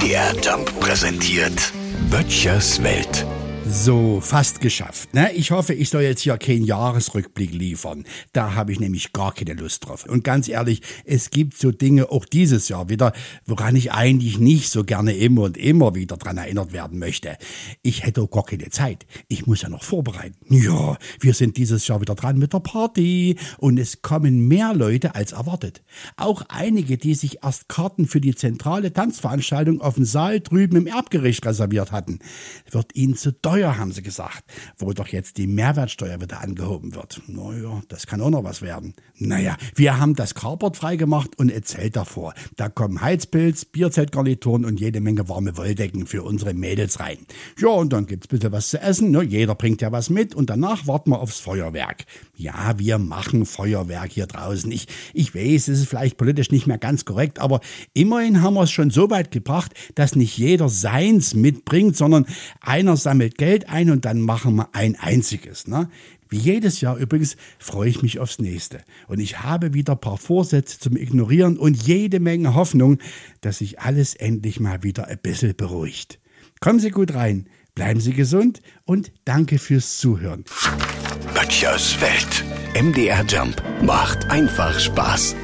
MDR Jump präsentiert Böttchers Welt. So, fast geschafft, ne? Ich hoffe, ich soll jetzt hier keinen Jahresrückblick liefern. Da habe ich nämlich gar keine Lust drauf. Und ganz ehrlich, es gibt so Dinge auch dieses Jahr wieder, woran ich eigentlich nicht so gerne immer und immer wieder dran erinnert werden möchte. Ich hätte auch gar keine Zeit. Ich muss ja noch vorbereiten. Ja, wir sind dieses Jahr wieder dran mit der Party und es kommen mehr Leute als erwartet. Auch einige, die sich erst Karten für die zentrale Tanzveranstaltung auf dem Saal drüben im Erbgericht reserviert hatten. Wird ihnen zu teuer, haben sie gesagt, wo doch jetzt die Mehrwertsteuer wieder angehoben wird. Naja, das kann auch noch was werden. Naja, wir haben das Carport freigemacht und ein Zelt davor. Da kommen Heizpilz, Bierzeltgarnituren und jede Menge warme Wolldecken für unsere Mädels rein. Ja, und dann gibt's ein bisschen was zu essen. Ne? Jeder bringt ja was mit und danach warten wir aufs Feuerwerk. Ja, wir machen Feuerwerk hier draußen. Ich weiß, es ist vielleicht politisch nicht mehr ganz korrekt, aber immerhin haben wir es schon so weit gebracht, dass nicht jeder seins mitbringt, sondern einer sammelt Geld ein und dann machen wir ein einziges. Ne? Wie jedes Jahr übrigens freue ich mich aufs nächste. Und ich habe wieder ein paar Vorsätze zum Ignorieren und jede Menge Hoffnung, dass sich alles endlich mal wieder ein bisschen beruhigt. Kommen Sie gut rein, bleiben Sie gesund und danke fürs Zuhören. Böttchers Welt. MDR Jump macht einfach Spaß.